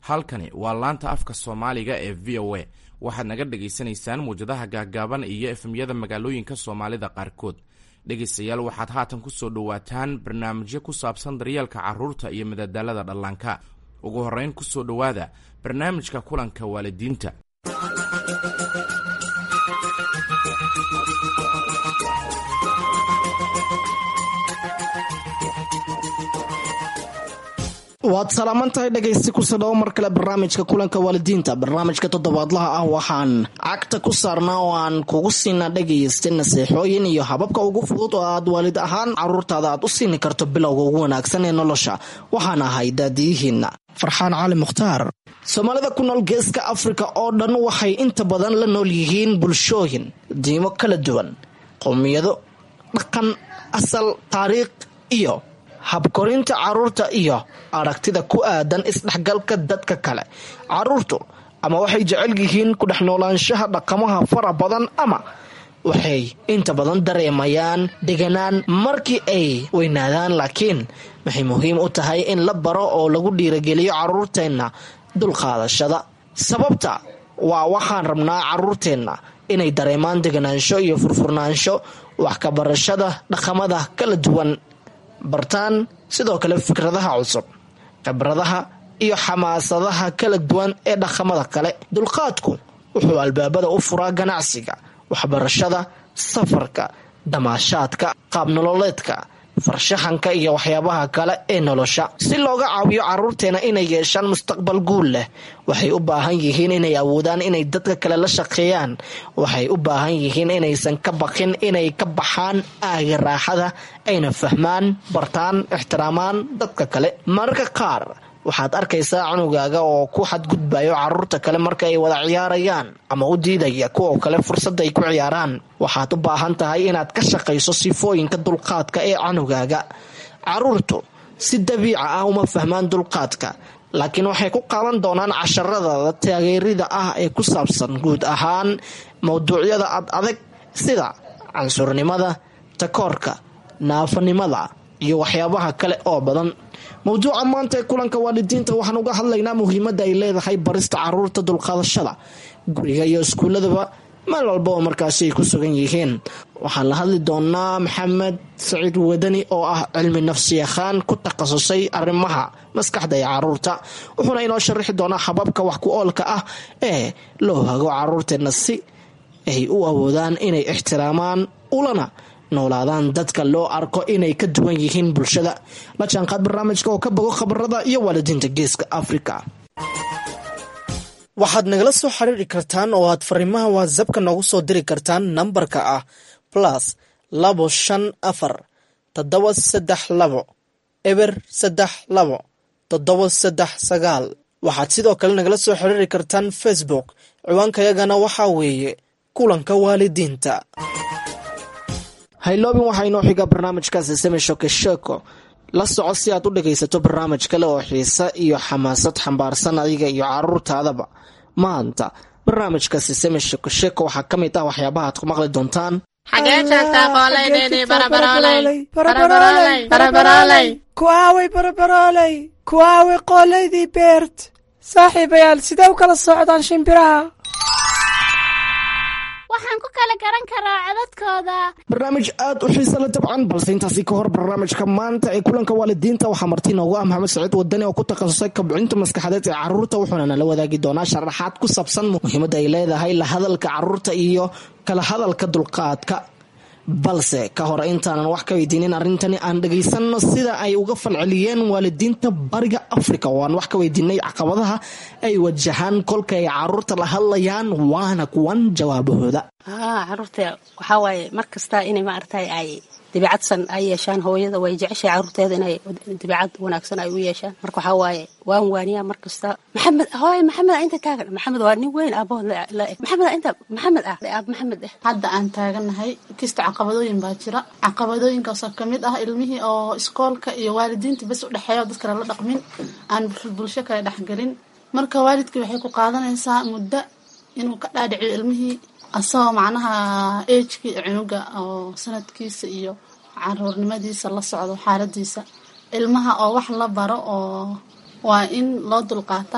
halkani waa laanta afka Soomaaliga ee VOA. waxaad naga dhageysanaysaan muujadaha gaagaaban iyo efemyada magaalooyinka Soomaalida qaarkood. dhegeystayaal waxaad haatan ku soo dhawaataan barnaamijyo ku saabsan daryeelka carruurta iyo madadaalada dhallaanka. ugu horreyn ku soo dhawaada barnaamijka kulanka waalidiinta. waad salaamantahay dhegaysti ku soo dhawo mar kale barnaamijka kulanka waalidiinta. barnaamijka toddobaadlaha ah waxaan cagta ku saarnaa oo aan kugu siinaa dhegaysta naseexooyin iyo hababka ugu fudud oo aad waalid ahaan carruurtaada aad u siini karto bilowga ugu wanaagsan ee nolosha. waxaan ahay daadiyihiinna farxaan cali mukhtaar. soomaalida ku nool geeska afrika oo dhan waxay inta badan la nool yihiin bulshooyin, diimo kala duwan, qowmiyado, dhaqan, asal, taariikh iyo habkorinta carruurta iyo aragtida ku aadan isdhexgalka dadka kale. carruurtu ama waxay jecel yihiin ku dhex noolaanshaha dhaqamaha fara badan ama waxay inta badan dareemayaan deganaan markii ay weynaadaan, laakiin waxay muhiim u tahay in la baro oo lagu dhiirageliyo carruurteenna dulqaadashada. sababta waa waxaan rabnaa carruurteenna inay dareemaan deganaansho iyo furfurnaansho, wax ka barashada dhaqamada kala duwan, bartaan sidoo kale fikradaha cusub, khibradaha iyo xamaasadaha kala duwan ee dhaqamada kale. dulqaadku wuxuu albaabada u furaa ganacsiga, waxbarashada, safarka, damaashaadka, qaab nololeedka, farshaxanka iyo waxyaabaha kale ee nolosha. si looga caawiyo carruurteena inay yeeshaan mustaqbal guul leh, waxay u baahan yihiin inay awoodaan inay dadka kale la shaqeeyaan. waxay u baahan yihiin inaysan ka baqin inay ka baxaan aaga raaxada, ayna fahmaan, bartaan, ixtiraamaan dadka kale. mararka qaar waxaad arkaysaa cunugaaga oo ku xadgudbayo carruurta kale marka ay wada ciyaarayaan ama u diidaya kuwa kale fursad ay ku ciyaaraan. waxaad u baahan tahay inaad ka shaqayso sifooyinka dulqaadka ee cunugaaga. carruurtu si dabiici ah uma fahmaan dulqaadka, laakiin waxay ku qaadan doonaan casharada taageerida ah ee ku saabsan guud ahaan mawduucyada ad adag sida cansurnimada, takoorka, naafanimada iyo waxyaabaha kale oo badan. mawduuca maanta ee kulanka waalidiinta waxaan uga hadlaynaa muhiimadda ay leedahay barista carruurta dulqaadashada guriga iyo iskuuladaba meel walba oo markaasi ay ku sugan yihiin. waxaan la hadli doonaa maxamed saciid wadani oo ah cilmi nafsiyaqaan ku takhasusay arrimaha maskaxda ee carruurta. wuxuuna inoo sharaxi doonaa hababka wax ku oolka ah ee loo hago carruurteena si ay u awoodaan inay ixtiraamaan ulana noolaadaan dadka loo arko inay ka duwan yihiin bulshada. la jaanqaad barnaamijka oo ka bogo khabarada iyo waalidiinta geeska afrika. waxaad nagala soo xiriiri kartaan oo aad fariimaha whatsappka noogu soo diri kartaan nambarka ah +25432 waxaad sidoo kale nagala soo xiriiri kartaan Facebook. ciwaankayagana waxaa weeye kulanka waalidiinta. hayloobin waxaa inoo xiga barnaamijkaasi semeshoke sheeko. la soco si aad u dhagaysato barnaamij kale oo xiise iyo xamaasad xambaarsan adiga iyo carruurtaadaba. maanta barnaamijkaasi semeshoke sheeko waxaa ka mid ah waxyaabaha aad ku maqli doontaan. xagee joogtaa qoolaydeenii barabarooley kuwaaway barabarooley, kuwaaway qoolaydii beert. saaxiibayaal sidee u kala socdaan shimbiraha? waxaan ku kala garan karaa codadkooda. barnaamij aad u xiisa la dabcan, balse intaasi ka hor barnaamijka maanta ee kulanka waalidiinta waxaa marti noogu ah maxamed saciid wadani oo ku takhasusay kobcinta maskaxadeed ee carruurta. wuxuuna nala wadaagi doonaa sharaxaad ku saabsan muhiimadda ay leedahay la hadalka carruurta iyo kala hadalka dulqaadka. balse ka hor intaanan wax ka weydiinin arrintani aan dhagaysano sida ay uga falceliyeen waalidiinta bariga afrika oo aan wax ka weydiinay caqabadaha ay wajahaan kolka ay carruurta la hadlayaan, waana kuwan jawaabahooda. carruurta waxaa waaye mar kasta inay maaragtay ay dabeecadsan ay yeeshaan. hooyada way jeceshay carruurteeda inay dabeecad wanaagsan ay u yeeshaan. marka waxaa waaye waan waaniyaa mar kasta. maxamed inta taagan, maxamed waa nin weyn aabahood la eg. maxamed inta maxamed ah aab maxamed ah. hadda aan taaganahay kista caqabadooyin baa jira. caqabadooyinkaasoo kamid ah ilmihii oo iskoolka iyo waalidiinta bas u dhexeeya dad kale la dhaqmin, aan bulsho kale dhexgelin. marka waalidkii waxay ku qaadanaysaa muddo inuu ka dhaadhiciyo ilmihii asagoo macnaha ejkii cunuga oo sanadkiisa iyo caruurnimadiisa la socdo xaaladiisa. ilmaha oo wax la baro oo waa in loo dulqaata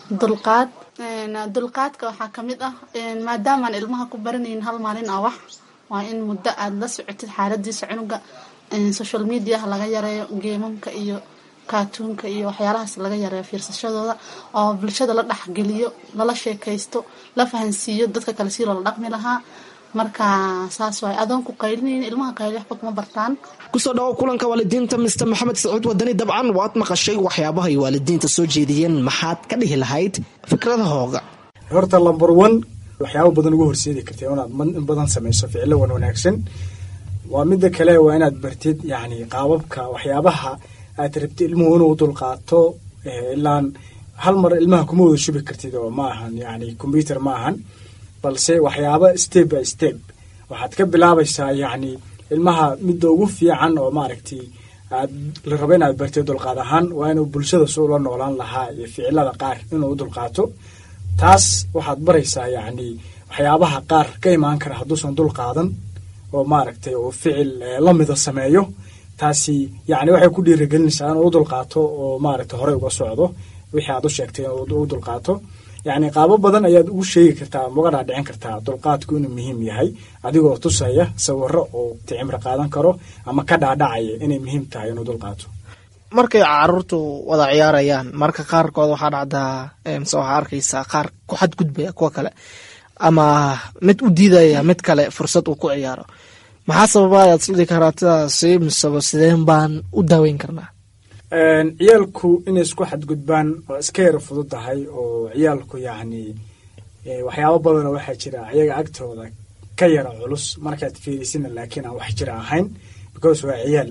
dulqaadka waxaa kamid ah maadaamaan ilmaha ku baranaynin hal maalin ah wax waa in muddo aad la socotid xaaladiisa cunuga. Social mediaha laga yareeyo, geemamka iyo kaatuunka iyo waxyaalahaas laga yareeyo fiirsashadooda, oo bulshada la dhexgeliyo, lala sheekaysto, la fahansiiyo dadka kale si loola dhaqmi lahaa. marka saas waay adoon ku qaylinaynin ilmaha qayli waxba kuma bartaan. kusoo dhawo kulanka waalidiinta Mr. Maxamed Sacuud Wadani. dabcan waad maqashay waxyaabaha ay waalidiinta soo jeediyeen, maxaad ka dhihi lahayd fikradahooga? horta number 1 waxyaabo badan ugu horseedi kartay inaad in badan samayso ficilo wanaagsan. waa midda kale waa inaad bartid yani qaababka waxyaabaha aad rabtid ilmuhu inuu dulqaato. ilaan hal mar ilmaha kuma wada shubi kartid oo ma ahan yani computer ma ahan, balse waxyaabo step by step waxaad ka bilaabaysaa yani ilmaha midda ugu fiican oo maaragtay aad la rabo inaad bartid dulqaad ahaan waa inuu bulshada soo la noolaan lahaa iyo ficilada qaar inuu dulqaato. taas waxaad baraysaa yani waxyaabaha qaar ka imaan kara hadduusan dulqaadan oo maaragtay uu ficil la mida sameeyo. taasi yani waxay ku dhiirigelinaysaa inuu dulqaato oo maaragtay hore uga socdo wixii aad u sheegtay inuu dulqaato. yani qaabo badan ayaad ugu sheegi kartaa ama uga dhaadhicin kartaa dulqaadku inuu muhiim yahay adigoo tusaya sawiro oo cimri qaadan karo ama ka dhaadhacaya inay muhiim tahay inuu dulqaato. markay caruurtu wada ciyaarayaan marka qaarkood waxaa dhacdaa waxaa arkaysaa qaar ku xadgudbaya kuwa kale ama mid u diidaya mid kale fursad uu ku ciyaaro. maxaa sababa ayaad isla dhigi karaatadaasi miseba sideen baan u daaweyn karnaa? ciyaalku inay isku xadgudbaan waa iska yara fudud tahay oo ciyaalku yani waxyaabo badanoo waxaa jira ayaga agtooda ka yara culus markaad fiirisina laakiin aan wax jira ahayn because waa ciyaal.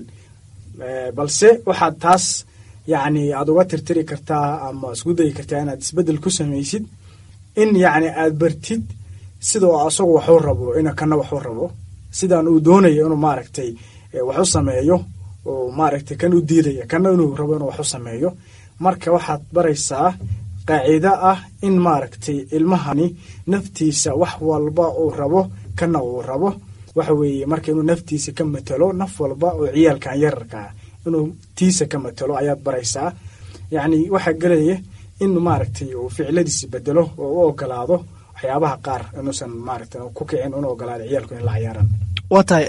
balse waxaad taas yani aad uga tirtiri kartaa ama isku dayi kartaa inaad isbedel ku samaysid in yani aad bartid sidoo asagu waxuu rabo ina kana waxuu rabo sidaan uu doonayo inuu maaragtay wax u sameeyo oo maaragtay kan u diidaya kana inuu rabo inuu wax u sameeyo. marka waxaad baraysaa qaacido ah in maaragtay ilmahani naftiisa wax walba uu rabo kana uu rabo waxa weeye marka inuu naftiisa ka matalo naf walba oo ciyaalkan yararka inuu tiisa ka matalo ayaad baraysaa. yani waxa galaya in maaragtay uu ficiladiisa bedelo oo u ogolaado waxyaabaha qaar inuusan maaragtay ku kicin una ogolaado ciyaalku in la ciyaaran. waa tahay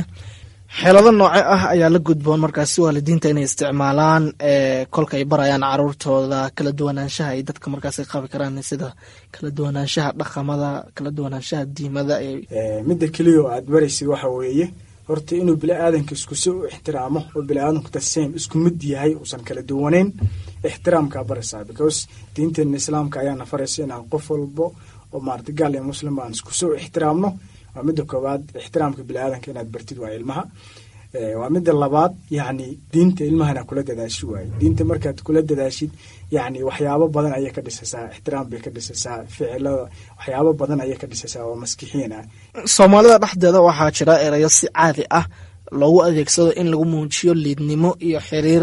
xeelado nooce ah ayaa la gudboon markaasi waalidiinta inay isticmaalaan kolka ay barayaan caruurtooda kala duwanaanshaha ay dadka markaasi qabi karaan sida kala duwanaanshaha dhaqamada, kala duwanaanshaha diimada? midda keliya oo aad baraysid waxa weeye horta inuu biniaadanka isku si u ixtiraamo oo biniaadanku the same isku mid yahay uusan kala duwanayn. ixtiraamkaa baraysaa because diinteena islaamka ayaana faraysa inaan qof walbo oo maarata gaal iyo muslim aan isku soo ixtiraamno. waa midda koowaad ixtiraamka biniaadanka inaad bartid waa ilmaha. waa midda labaad yani diinta ilmahana kula dadaashi waaye. diinta markaad kula dadaashid yani waxyaabo badan ayay ka dhisaysaa, ixtiraam bay ka dhisaysaa, ficilada waxyaabo badan ayay ka dhisaysaa oo maskixiin ah. soomaalida dhexdeeda waxaa jira erayo si caadi ah loogu adeegsado in lagu muujiyo liidnimo iyo xiriir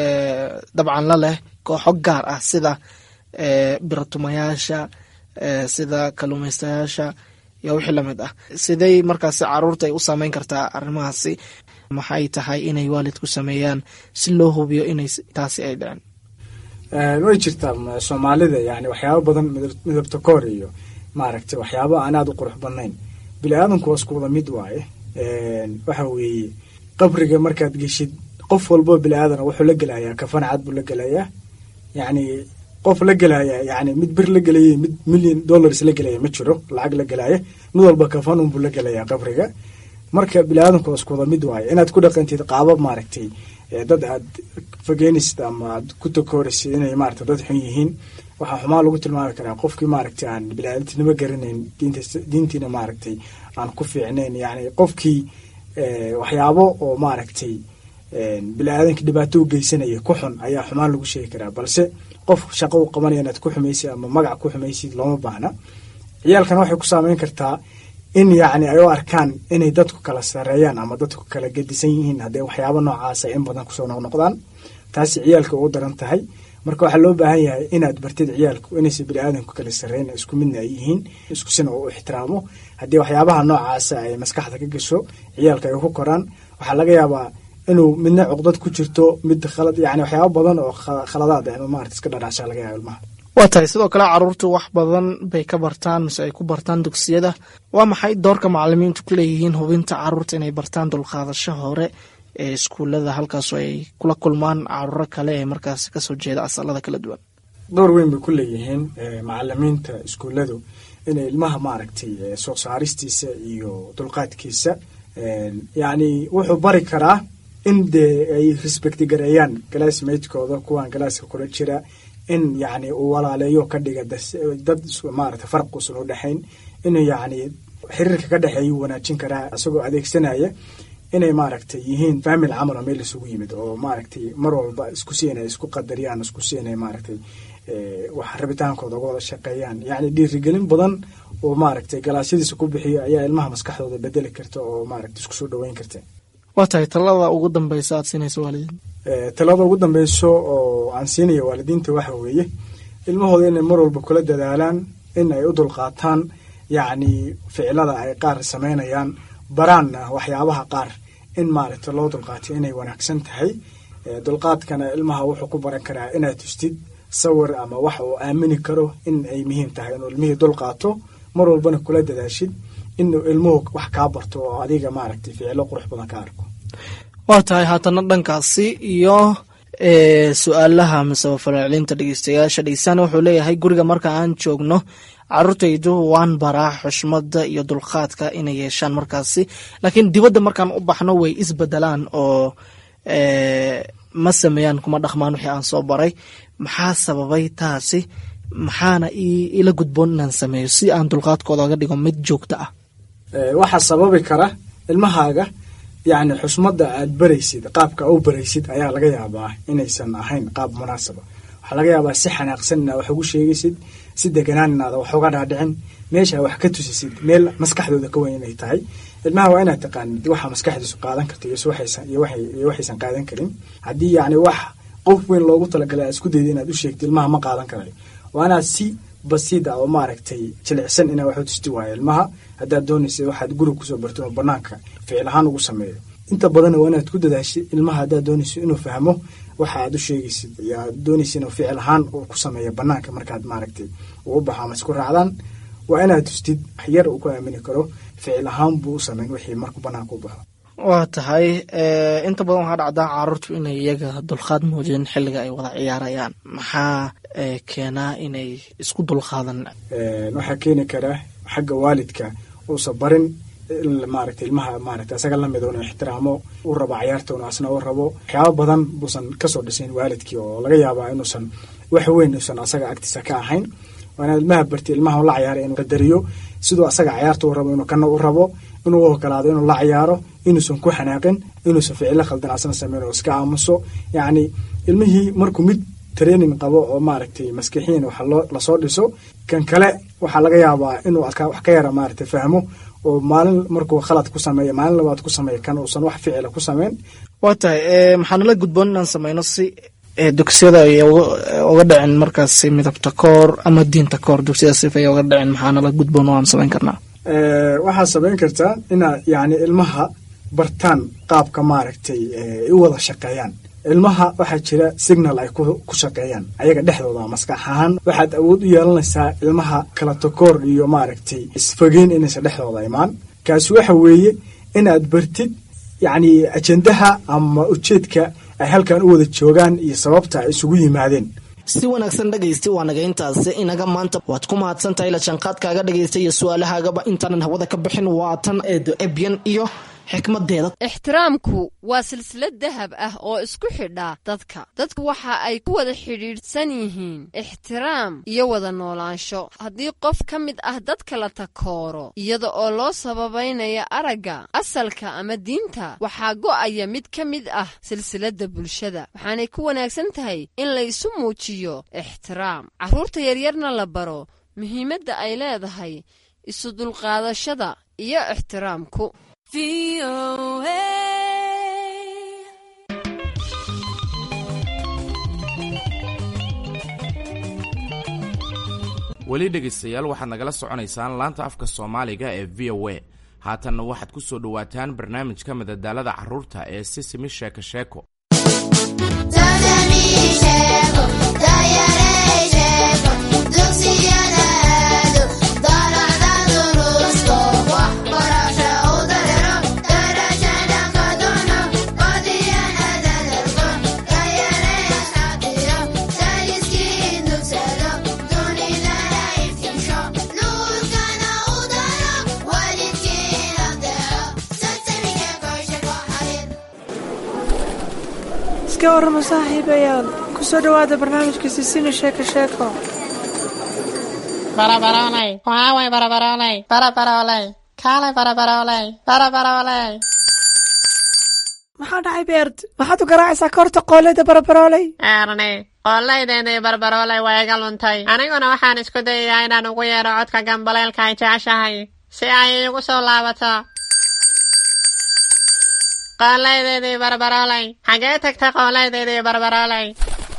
dabcan la leh kooxo gaar ah sida biratumayaasha, sida kaluumaystayaasha iyo wixii lamid ah. sidey markaasi caruurta ay u saameyn kartaa arrimahaasi? maxay tahay inay waalidku sameeyaan si loo hubiyo inay taasi ay dhicin? way jirtaa soomaalida yani waxyaabo badan midabta koor iyo maaragtay waxyaabo aan aad u qurux badnayn. biniaadanku waa isku wada mid waaye. waxa weeye qabriga markaad geshid qof walboo biniaadan wuxuu la gelayaa kafan cad buu la gelayaa. yani qof la gelaya yani mid bir la gelaya mid $1 million la gelaya ma jiro, lacag la gelaya mid walba kafan unbuu la gelayaa qabriga. marka biniaadanku waa isku wada mid waaye. inaad ku dhaqantid qaabab maaragtay dad aad fogeynaysid ama aad ku takooraysid inay maaragtay dad xun yihiin waxaa xumaa lagu tilmaami karaa qofkii maaragtay aan biniaadantinimo garanayn diintiina maaragtay aan ku fiicnayn. yani qofkii waxyaabo oo maaragtay biniaadanka dhibaato u geysanaya ku xun ayaa xumaan lagu sheegi karaa. balse qof shaqo u qabanaya inaad ku xumaysid ama magac ku xumaysid looma baahna. ciyaalkan waxay ku saameyn kartaa in yani ay u arkaan inay dadku kala sareeyaan ama dadku kala gedisan yihiin haddee waxyaabo noocaasa in badan kusoo noqnoqdaan. taasi ciyaalka ugu daran tahay. marka waxaa loo baahan yahay inaad bartid ciyaalku inaysa biniaadanku kala sareyn isku midna ay yihiin isku sina u ixtiraamo. haddii waxyaabaha noocaasa ay maskaxda ka gasho ciyaalka ay ku koraan waxaa laga yaabaa inuu midna cuqdad ku jirto mid khalad yani waxyaabo badan oo khaladaad inuu maarata iska dhadhaashaa laga yaaba ilmaha. waa tahay sidoo kale caruurtu wax badan bay ka bartaan mise ay ku bartaan dugsiyada. waa maxay doorka macalimiintu ku leeyihiin hubinta caruurta inay bartaan dulqaadasho hore ee iskuullada halkaasoo ay kula kulmaan caruuro kale ee markaas kasoo jeeda asalada kala duwan? door weyn bay ku leeyihiin macalimiinta iskuulladu inay ilmaha maaragtay soo saaristiisa iyo dulqaadkiisa yacni wuxuu bari karaa in dee ay respecti gareeyaan classmatekooda kuwan galaaska kula jira, in yacni uu walaaleeyo ka dhiga dad maaragtay farq uusan u dhexayn, inuu yacni xiriirka ka dhexeeyuu wanaajin karaa isagoo adeegsanaya inay maaragtay yihiin family camal oo meel isugu yimid oo maaragtay mar walba isku siinay isku qadariyaan isku siinay maaragtay wax rabitaankooda uga wada shaqeeyaan. yacni dhiirigelin badan oo maaragtay galaasyadiisa ku bixiyo ayaa ilmaha maskaxdooda bedeli karta oo maaragtay isku soo dhaweyn karta. waa tahay talada ugu dambeysa aad siinayso waalidiin? talada ugu dambeyso oo aan siinayo waalidiinta waxa weeye ilmahooda inay mar walba kula dadaalaan in ay u dulqaataan yacni ficilada ay qaar samaynayaan, baraanna waxyaabaha qaar in maaragtay loo dulqaatay inay wanaagsan tahay. dulqaadkana ilmaha wuxuu ku baran karaa inaad tustid sawir ama wax uu aamini karo in ay muhiim tahay inuu ilmihii dulqaato, mar walbana kula dadaashid inuu ilmuhu wax kaa barto oo adiga maaragtay ficilo qurux badan ka arko. waa tahay haatana dhankaasi iyo su-aalaha miseba falcelinta dhegeystayaasha. dhegeystaan wuxuu leeyahay guriga marka aan joogno caruurtaydu waan baraa xushmada iyo dulqaadka inay yeeshaan markaasi, laakiin dibadda markaan u baxno way isbedelaan oo ma sameeyaan kuma dhaqmaan wixii aan soo baray. maxaa sababay taasi? maxaana ila gudboon inaan sameeyo si aan dulqaadkooda oga dhigo mid joogto ah? waxaa sababi kara ilmahaaga yacni xushmada aad baraysid, qaabka u baraysid ayaa laga yaabaa inaysan ahayn qaab munaasaba. waxaa laga yaabaa si xanaaqsan inaad wax ugu sheegaysid, si deganaan inaada wax uga dhaadhicin, meesha wax ka tusisid meel maskaxdooda ka weyn inay tahay. ilmaha waa inaad taqaanid waxa maskaxdiisu qaadan karta iyo waxaysan qaadan karin. haddii yacni wax qof weyn loogu talagalay aad isku dayda inaad u sheegtid ilmaha ma qaadan karayo. waa inaad si basiid ah oo maaragtay jilicsan inaad wax u tusti waayo ilmaha. haddaad doonaysa waxaad guriga kusoo barto oo banaanka ficil ahaan ugu sameeyo. inta badanna waa inaad ku dadaashid ilmaha haddaad doonayso inuu fahmo waxa aad u sheegaysid iyo aad doonaysa inuu ficil ahaan uu ku sameeyo banaanka markaad maaragtay uu baxo ama isku raacdaan. waa inaad tustid wax yar uu ku aamini karo ficil ahaan buu u sameyn wixii markuu banaanka u baxo. waa tahay inta badan waxaa dhacdaa caruurtu inay iyaga dulqaad muujin xilliga ay wada ciyaarayaan. maxaa keenaa inay isku dulqaadan? waxaa keeni kara xagga waalidka uusa barin maaragtay ilmaha maaragtay asaga lamid inuu ixtiraamo u rabo cayaarta inuu asna u rabo. waxyaabo badan buusan kasoo dhisayn waalidkii oo laga yaabaa inuusan wax weyn uusan asaga agtiisa ka ahayn. waa inaad ilmaha barti ilmaha la cayaaray inuu qadariyo siduu asaga cayaarta u rabo inuu kana u rabo, inuu u ogolaado inuu la cayaaro, inuusan ku xanaaqin, inuusan ficilo khaldan asna sameyn oo iska aamuso. yacni ilmihii markuu mid training qabo oo maaragtay maskixiin waxa lasoo dhiso, kan kale waxaa laga yaabaa inuu wax ka yara maaragtay fahmo oo maalin markuu khalad ku sameeyo maalin labaad ku sameeyo kan uusan wax ficila ku sameyn. waa tahay maxaa nala gudboon inaan sameyno si dugsiyada ay uga dhicin markaasi midabta koor ama diinta koor dugsiyada sifa ay uga dhicin? maxaa nala gudboon oo aan sameyn karnaa? waxaad samayn kartaa inaad yacni ilmaha bartaan qaabka maaragtay ay u wada shaqeeyaan. ilmaha waxaa jira signal ay ku shaqeeyaan ayaga dhexdooda maskax ahaan. waxaad awood u yeelanaysaa ilmaha kala takoor iyo maaragtay isfogeyn inaysan dhexdooda imaan. kaasi waxa weeye inaad bartid yacni ajendaha ama ujeedka ay halkan u wada joogaan iyo sababta ay isugu yimaadeen. si wanaagsan dhegaysta waa naga intaasi inaga maanta waad ku mahadsantahay la jaanqaadkaaga dhegaysta iyo su-aalahaagaba intaanan hawada ka bixin waa tan eedo ebyan iyo xikmadeeda. ixtiraamku waa silsilad dahab ah oo isku xidha dadku waxa ay ku wada xidhiidhsan yihiin ixtiraam iyo wada noolaansho. haddii qof ka mid ah dadka la takooro iyada oo loo sababaynaya aragga, asalka ama diinta, waxaa go'aya mid ka mid ah silsiladda bulshada. waxaanay ku wanaagsan tahay in la isu muujiyo ixtiraam, carruurta yaryarna la baro muhiimadda ay leedahay isu dulqaadashada iyo ixtiraamku. weli dhegaystayaal waxaad nagala soconaysaan laanta afka soomaaliga ee v o a. haatanna waxaad ku soo dhowaataan barnaamijka madadaalada carruurta ee sisimi sheeko sheeko. iska warrama saaxiibayaal ku soo dhowaada barnaamijka sisimi sheeko sheeko barabaroolay waaway barabaroolay barabaroolay kaalay barabaroolay barabaroolay maxaa dhacay beert maxaad u garaacaysaa koorta qooleyda barabaroolay eerni qooleydeedii barabaroolay waa iga luntay aniguna waxaan isku dayayaa inaan ugu yeedho codka gambaleelka ay jeceshahay si ay iigu soo laabato qooleydeedii barabaroolay xagee tagtay qooleydeedii barabaroolay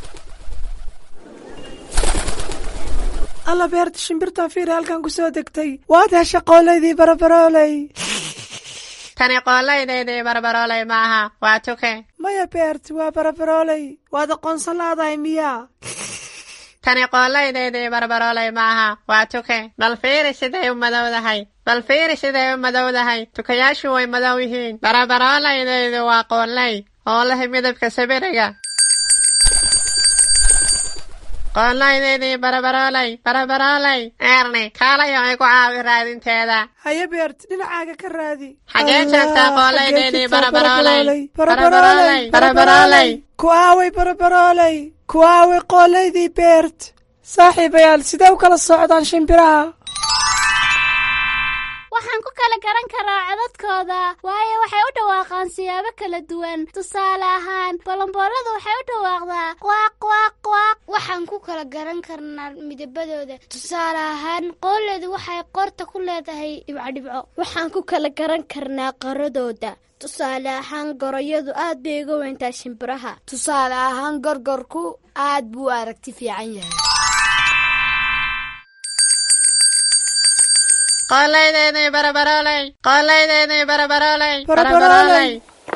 alla beert shimbirtan fiiri halkan ku soo degtay waad hesha qooleydii barabaroolay tani qooleydeedii barabaroolay maaha waa tuke maya beert waa barabaroolay waad aqoonsan laadahay miyaa tani qooleydeedii barabaroolay maaha waa tuke bal fiiri siday u madowdahay bal fiiri siday u madowdahay tukayaashu way madow yihiin barabarooleydeedu waa qooley oo leh midabka sabiriga qooleydeedii barabaroolay barabaroolay eerni kaalayo igu caawi raadinteeda haye beert dhinacaaga ka raadi xagee joogtaa qooleydeedii barabaroolay barabaroolay barabaroolay ku aaway barabaroolay ku aaway qooleydii beert saaxiibayaal sidee u kala socdaan shimbiraha waxaan ku kala garan karaa codadkooda waayo waxay u dhawaaqaan siyaabo kala duwan tusaale ahaan bolombooladu waxay u dhawaaqdaa quwaaq quwaaq quwaaq waxaan ku kala garan karnaa midabadooda tusaale ahaan qooleydu waxay qorta ku leedahay dhibcodhibco waxaan ku kala garan karnaa qaradooda tusaale ahaan goroyadu aad bay uga weyntaa shimbiraha tusaale ahaan gorgorku aad buu aragti fiican yahay qooleydeedii barabaroolay qooleydeedii barabaroolay barabaroolay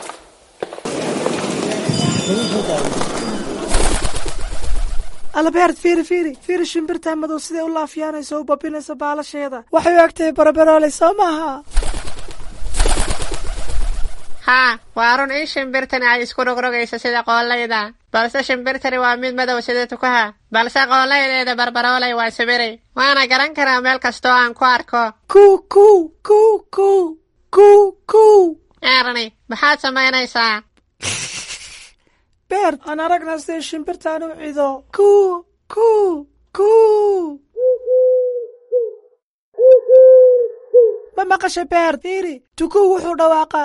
alla beert fiiri shimbirtaa madow siday u laafiyaanayso u babinayso baalasheeda waxay u egtahay barabaroolay soo maaha haa waa run in shimbirtani ay isku rogrogayso sida qooleyda balse shimbirtani waa mid madow sida tukaha balse qooleydeeda barabaroolay waa sabiri waana garan karaa meel kastoo aan ku arko ku eerni maxaad samaynaysaa beert aan aragnaa siday shimbirtaan u cido ma maqasha beert fiiri tukuu wuxuu dhawaaqaa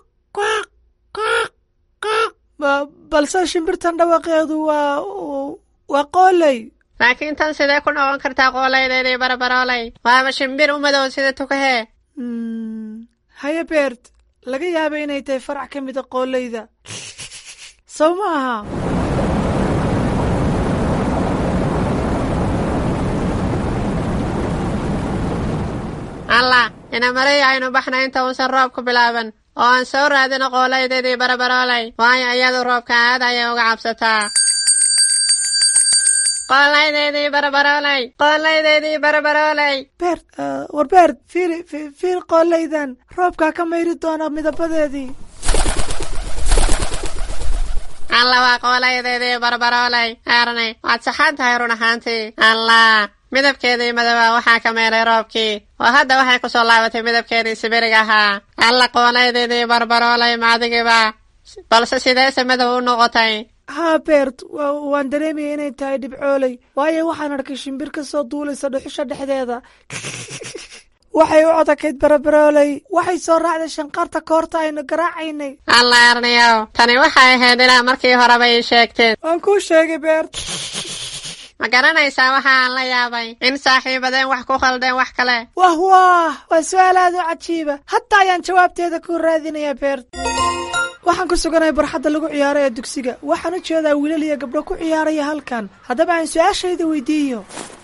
balse shimbirtan dhawaaqeedu waa qooley laakiin tan sidee ku noqon kartaa qooleydeedii barabaroolay waaba shimbir u madow sida tukahee haye beert laga yaaba inay tahay farac ka mida qooleyda sow ma aha allah ina mariya aynu baxna inta uusan roobku bilaaban oo aan soo raadino qooleydeedii barabaroolay waayo iyadu roobka aad ayay uga cabsataa qooleydeedii barabaroolay qooleydeedii barabaroolay beert war beert fiir qooleydan roobkaa ka mayri doona midabadeedii alla waa qooleydeedii barabaroolay eerni waad saxan tahay run ahaantii allah midabkeedii madabaa waxaa ka meelay roobkii oo hadda waxay ku soo laabatay midabkeedii sibiriga ahaa alla qooleydeedii barabaroolay maadigiba balse sideese madow u noqotay haa beert waan dareemaya inay tahay dhibcooley waayo waxaan arkay shimbir ka soo duulaysa dhuxusha dhexdeeda waxay u codakayd barabarooley waxay soo raacday shanqarta koorta aynu garaacaynay alla erniyow tani waxay ahayd ilaa markii horeba ii sheegteen waan kuu sheegay beert ma garanaysaa waxa aan la yaabay in saaxiibadeen wax ku khaldeen wax kale waa su-aal aad u cajiiba hataa ayaan jawaabteeda ku raadinayaa beert waxaan ku suganahay barxadda lagu ciyaaray ee dugsiga waxaan u jeedaa wiilal iyo gabdho ku ciyaaraya halkan haddaba aan su-aashayda weydiiyo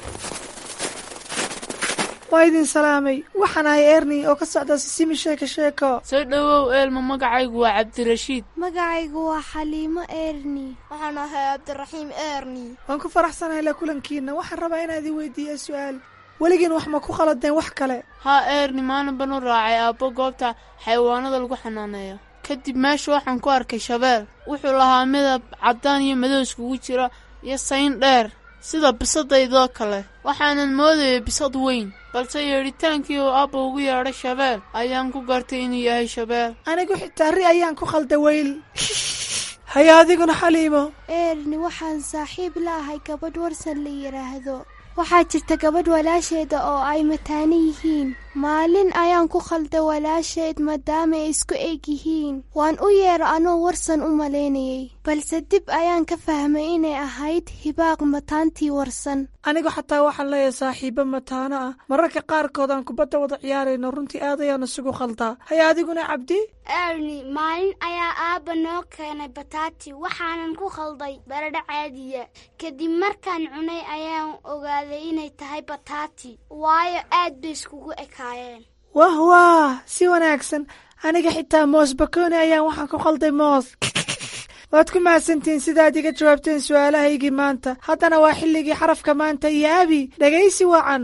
waa idin salaamay waxaan ahay erni oo ka socda sisimi sheeko sheeko soo dhowow eelma magacaygu waa cabdirashiid magacaygu waa xaliimo erni waxaan ahay cabdiraxiim erni waan ku faraxsanahay la kulankiina waxaan rabaa inaad ii weydiiya su-aal weligiin wax ma ku khaladeen wax kale haa erni maalin baan u raacay aabbo goobta xayawaanada lagu xanaaneeyo kadib meesha waxaan ku arkay shabeel wuxuu lahaa midab caddaan iyo madow iskugu jira iyo sayn dheer sida bisadaydoo kale waxaanan moodayay bisad weyn balse yeedhitaankii uu aabba ugu yeedhay shabeel ayaan ku gartay inuu yahay shabeel anigu xitaa ri ayaan ku khalda weyl haya adiguna xaliimo. eerni waxaan saaxiib la ahay gabadh warsan la yidhaahdo. waxaa jirta gabadh walaasheeda oo ay mataano yihiin. maalin ayaan ku khalday walaasheed maadaama ay isku eg yihiin. waan u yeero anoo warsan u malaynayay, balse dib ayaan ka fahmay inay ahayd hibaaq mataantii warsan. anigu xataa waxaan leeyahay saaxiibo mataano ah. mararka qaarkood aan kubadda wada ciyaarayno, runtii aad ayaan isugu khaldaa. haya adiguna cabdi. eerni maalin ayaa aabba noo keenay bataati, waxaanan ku khalday baradho caadiya. kadib markaan cunay ayaan ogaaday inay tahay bataati, waayo aad bay iskugu ekaayeen. wah si wanaagsan. aniga xitaa moos bakooni ayaan waxaan ku khalday moos. waad ku mahadsantihiin sidaad iga jawaabteen su'aalahaygii maanta. haddana waa xilligii xarafka maanta iyo abi dhegaysi wacan.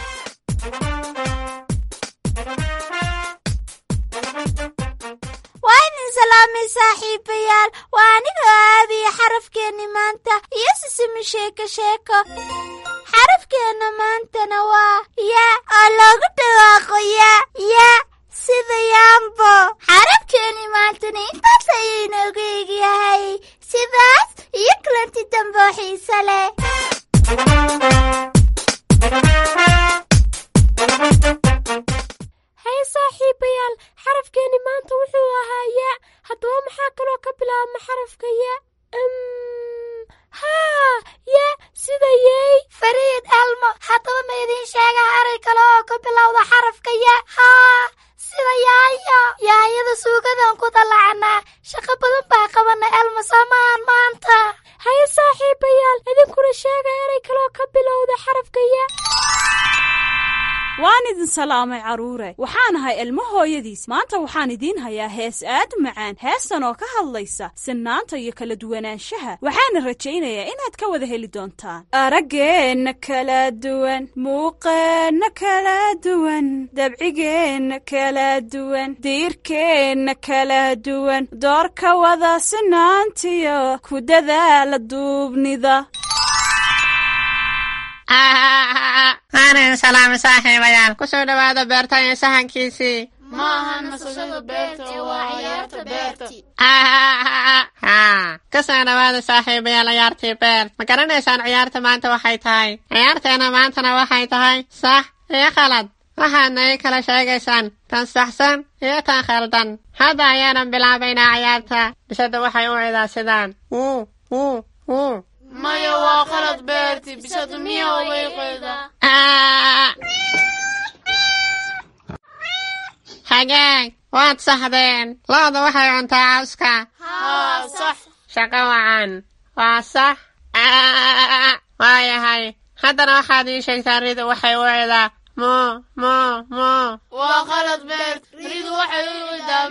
waa idin salaamay saaxiibayaal, waa anigoo aabiya xarafkeenni maanta iyo sisimi sheeko. xarafkeenna maantana waa ya oo loogu dhawaaqo ya sida yaambo. xarafkeenni maantana intaas ayuu inoogu egyahay. sidaas iyo kulanti dambe oo xiise leh. haye saaxiibayaal, xarafkeenni maanta wuxuu ahaa ya. haddaba maxaa kaloo ka bilaabma xarafka ya? haa ya sida yeey. fariid elmo, haddaba ma idiin sheega eray kale oo ka bilowda xarafka ya? haa sida yaayo. yaayada suugadan ku dalacanaa. shaqo badan baa qabana elmo soomaan maanta. haye saaxiibayaal, idinkuna sheega eray kaleoo ka bilowda xarafka ya. waan idin salaamay carruure. waxaan ahay ilmo hooyadiis. maanta waxaan idiin hayaa hees aad u macaan, heestan oo ka hadlaysa sinnaanta iyo kala duwanaanshaha. waxaana rajaynayaa inaad ka wada heli doontaan. araggeenna kala duwan, muuqeenna kala duwan, dabcigeenna kala duwan, diirkeenna kala duwan, doorka wada sinaantiyo ku dadaala duubnida. aanan salaamo saaxiibayaal, ku soo dhowaada beerta iyo sahankiisii. ma ahan nasashada beerta, waa ciyaarta beerta. ka soo dhowaada saaxiibayaal ciyaartii beer. ma garanaysaan ciyaarta maanta waxay tahay? ciyaarteena maantana waxay tahay sax iyo khalad. waxaadna ii kala sheegaysaan tan saxsan iyo tan khaldan. hadda ayaanan bilaabaynaa ciyaarta. bisada waxay u eedaa sidaan. maya waa qalad beerti, bisadu miya wayqeeda. xagaag waad saxdeen. looda waxay cuntaa cawska. haa sax. shaqo wacan. waa sax. waayahay, haddana waxaad ii sheegtaa ridu waxay u eedaa mo. waa qalad beerti, ridu waxay u eedaa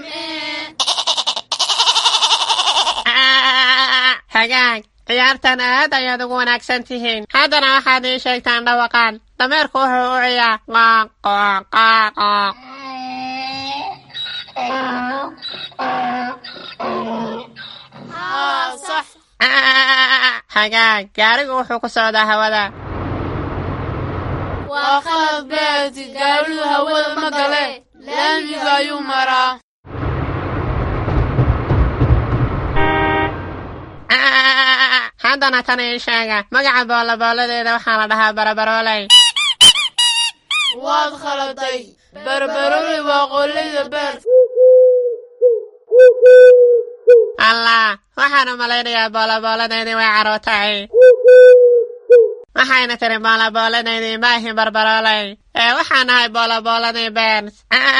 xagaag ciyaartan aad ayaad ugu wanaagsan tihiin. haddana waxaad ii sheegtaan dhawaqaan. dameerku wuxuu u ciyaa haa sax. xagaag gaarigu wuxuu ku socdaa hawada. waa qalad beerti, gaarigu hawada ma gale, laamiga ayuu maraa. haddana tan ii sheega magaca boolabooladeeda waxaa la dhahaa barabarooley. waad khaladay, barabarooley waa qoolleyda beerta. allah, waxaan u malaynayaa boolabooladeydii way carootay. waxayna tiri boolabooladeydii ma ahin barbarooley, ee waxaan ahay boolabooladii beers.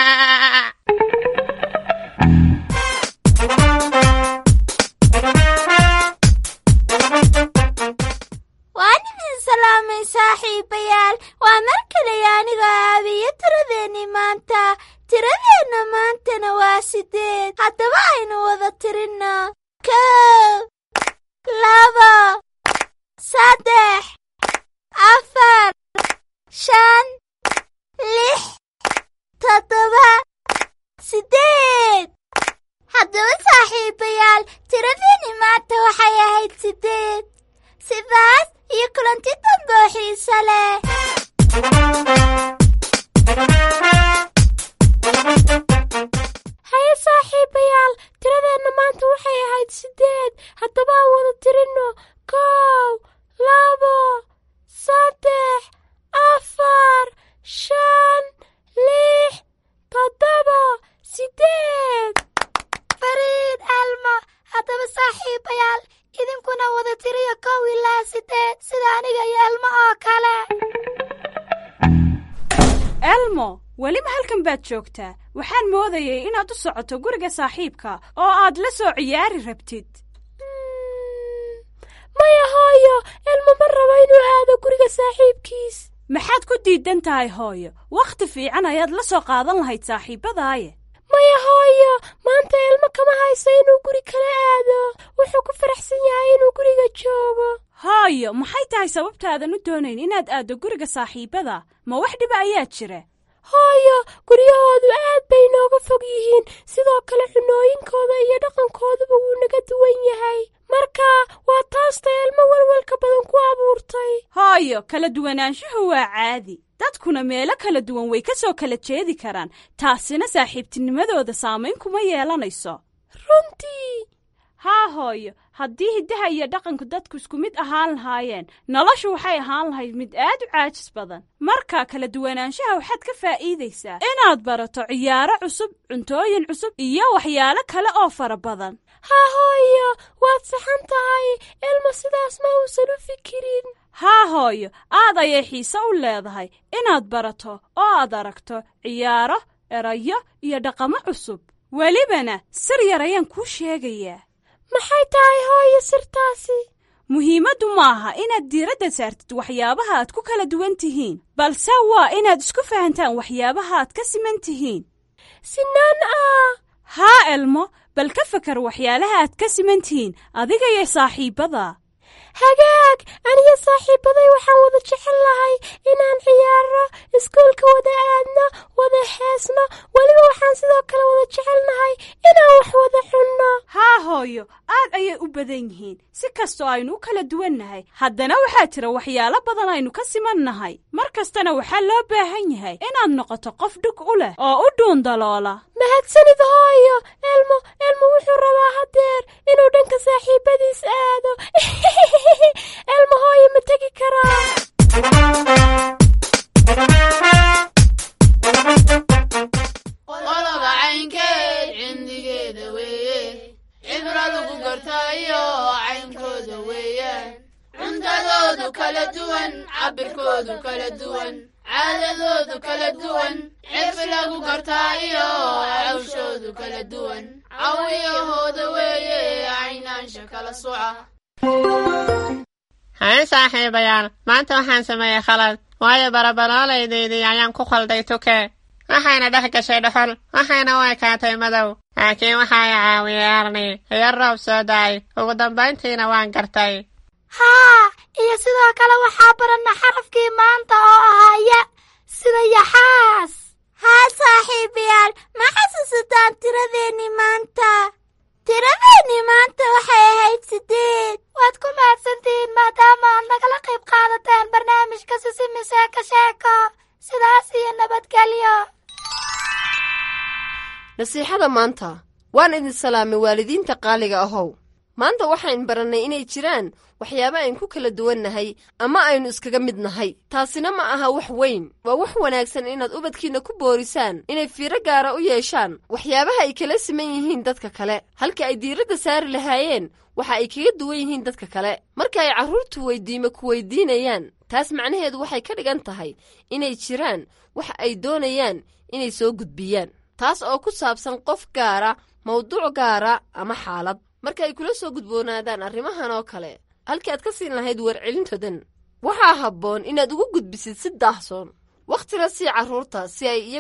waan idin salaamay saaxiibayaal, waa mar kale anigoo aabiyo tiradeenni maanta. tiradeenna maantana waa 8. haddaba aynu wada tirinno. 1 2 3 4 5 6 7 8. haddaba saaxiibayaal, tiradeenni maanta waxay ahayd 8. sidaas iyo kulanti dambe oo xiise leh. haye saaxiibayaal, tiradeenna maanta waxay ahayd 8. welima halkan baad joogtaa waxaan moodayay inaad u socoto guriga saaxiibka oo aad la soo ciyaari rabtid maya hooyo elmo ma rabo inuu aado guriga saaxiibkiis maxaad ku diidan tahay hooyo wakhti fiican ayaad la soo qaadan lahayd saaxiibbadaaye maya hooyo maanta elmo kama hayso inuu guri kala aado wuxuu ku faraxsan yahay inuu guriga joogo hooyo maxay tahay sababtaadan u doonayn inaad aaddo guriga saaxiibbada ma wax dhiba ayaa jira hooyo guryahoodu aad bay nooga fog yihiin sidoo kale cunooyinkooda iyo dhaqankooduba wuu naga duwan yahay marka waa taasta elmo walwalka badan ku abuurtay hooyo kala duwanaanshuhu waa caadi dadkuna meelo kala duwan way ka soo kala jeedi karaan taasina saaxiibtinimadooda saamayn kuma yeelanayso runtii haa hooyo haddii hiddaha iyo dhaqanku dadku isku mid ahaan lahaayeen noloshu waxay ahaan lahayd mid aad u caajis badan marka kala duwanaanshaha waxaad ka faa'iidaysaa inaad barato ciyaaro cusub cuntooyin cusub iyo waxyaalo kale oo fara badan haa hooyo waad saxan tahay elmo sidaas ma uusan u fikirin haa hooyo aad ayay xiise u leedahay inaad barato oo aad aragto ciyaaro erayo iyo dhaqamo cusub welibana sir yar ayaan kuu sheegayaa maxay tahay hooyo sirtaasi muhiimaddu maaha inaad diiradda saartid waxyaabaha aad ku kala duwan tihiin balse waa inaad isku fahantaan waxyaabaha aad ka siman tihiin sinaan haa elmo bal ka fakar waxyaalaha aad ka siman tihiin adiga iyo saaxiibbada hagaag aniyo saaxiibbaday waxaan wada jecel lahay inaan ciyaaro iskuulka wada aadno wada heesno weliba waxaan sidoo kale wada jecelnahay inaan wax wada cunno haa hooyo aad ayay u badan yihiin si kastoo aynu u kala duwannahay haddana waxaa jira waxyaalo badan aynu ka simannahay mar kastana waxaa loo baahan yahay inaad noqoto qof dhug u leh oo u dhuundaloola mahadsanid hooyo elmo wuxuu rabaa hadeer inuu dhanka saaxiibbadiis aado elmo hooyo ma tegi karaa qoloba caynkeed cindigeeda weeye cibra lagu gartaayo caynkooda weeyaan cuntadoodu kala duwan cabirkoodu kala duwan caadadoodu kala duwan cirfi lagu gartaayo cawshoodu kala duwan cawiyahooda weeye caynaansha kala soca haye saaxiibayaal maanta waxaan sameeyey khalad waayo barabaloolaydaydii ayaan ku khalday tuke waxayna dhex gashay dhuxul waxayna u ekaatay madow laakiin waxaa i caawiyey arni iyo roob soo da'ay ugu dambayntiina waan gartay haa iyo sidoo kale waxaa baranna xarafkii maanta oo ahaa ya sida yaxaas haa saaxiibayaal ma xasuusataan tiradeennii maanta waxay ahayd 8 waad ku mahadsantihiin maadaama aad nagala qayb qaadateen barnaamijka sisimi sheeko sidaas iyo nabadgelyo nasiixada maanta waan idin salaamay waalidiinta qaaliga ahow maanta waxayn barannay inay jiraan waxyaabo ayn ku kala duwannahay ama aynu iskaga mid nahay taasina ma aha wax weyn waa wax wanaagsan inaad ubadkiinna ku boorisaan inay fiiro gaara u yeeshaan waxyaabaha ay kala siman yihiin dadka kale halka ay diiradda saari lahaayeen waxa ay kaga duwan yihiin dadka kale marka ay carruurtu weydiimo ku weydiinayaan taas macnaheedu waxay ka dhigan tahay inay jiraan waxa ay doonayaan inay soo gudbiyaan taas oo ku saabsan qof gaara mawduuc gaara ama xaalad marka ay kula soo gudboonaadaan arrimahan oo kale halkii aad ka siin lahayd warcelintoodan waxaa habboon inaad ugu gudbisid si daahsoon wakhtina sii carruurta si ay